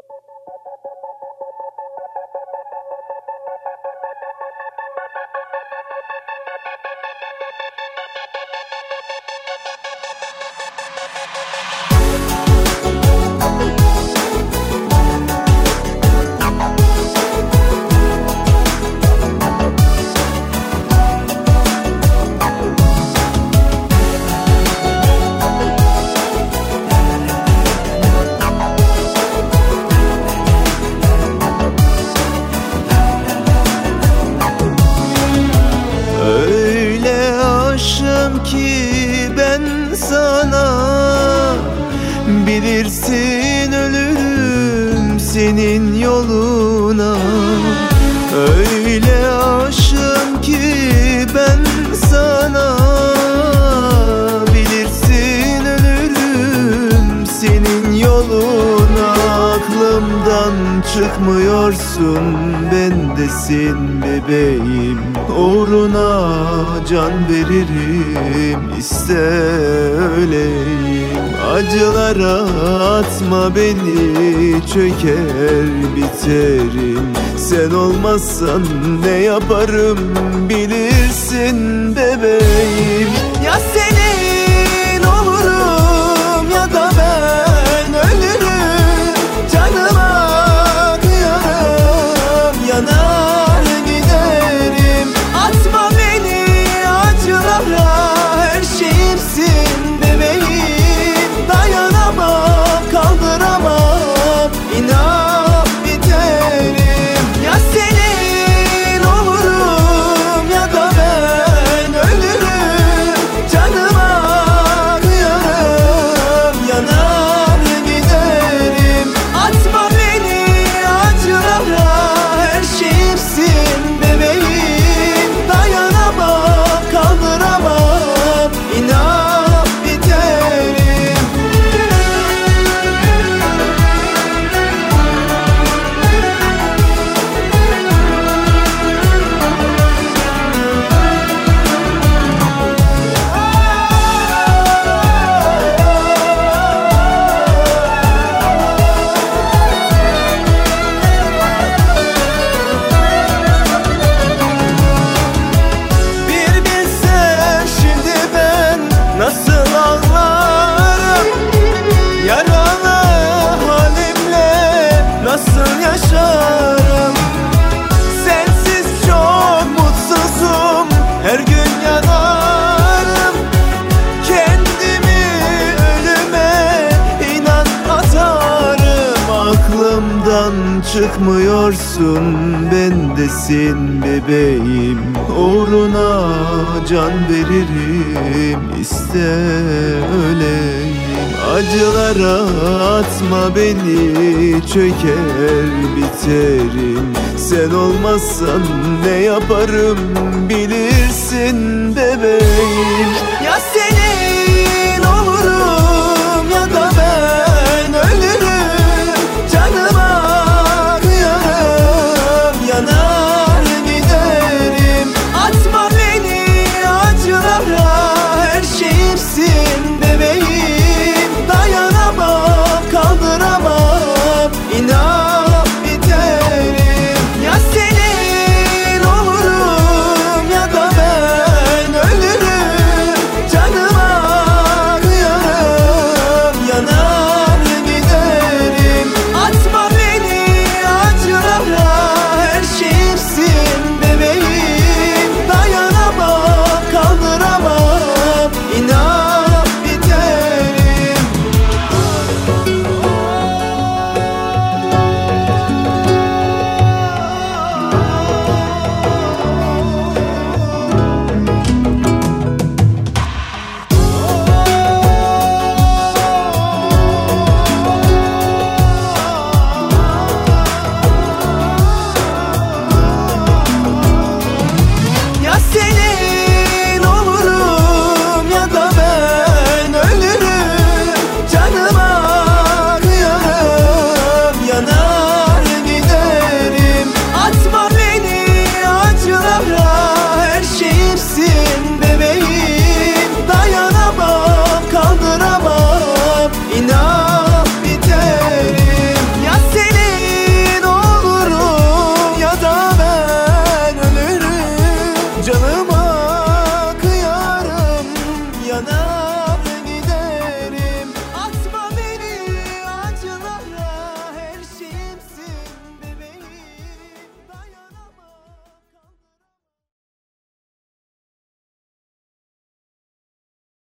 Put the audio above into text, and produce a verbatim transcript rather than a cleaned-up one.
Ki ben sana, bilirsin ölürüm senin yoluna. Öyle aşığım ki ben sana, bilirsin ölürüm senin yoluna. Aklımdan çıkmıyorsun, bendesin bebeğim. Uğruna can veririm, iste öleyim. Acılara atma beni, çöker biterim. Sen olmazsan ne yaparım bilirsin bebeğim. Ya senin olurum ya da ben ölürüm. Canıma kıyarım, yanar giderim. Atma beni acılara, her şeyimsin bebeğim. Dayanamam, kaldıramam, inan biterim. Ya senin olurum ya da ben ölürüm. Canıma kıyarım, yanar giderim. Atma beni acılara, her şeyimsin bebeğim. Dayanamam, kaldıramam, inan biterim. Bir bilsen şimdi ben nasıl ağlarım, yaralı halimle nasıl yaşarım. Sensiz çok mutsuzum, her gün yanarım. Kendimi ölüme inan atarım. Aklımdan çıkmıyorsun, bendesin bebeğim. Uğruna can veririm, iste öleyim. Acılara atma beni, çöker biterim. Sen olmazsan ne yaparım bilirsin bebeğim. Ya senin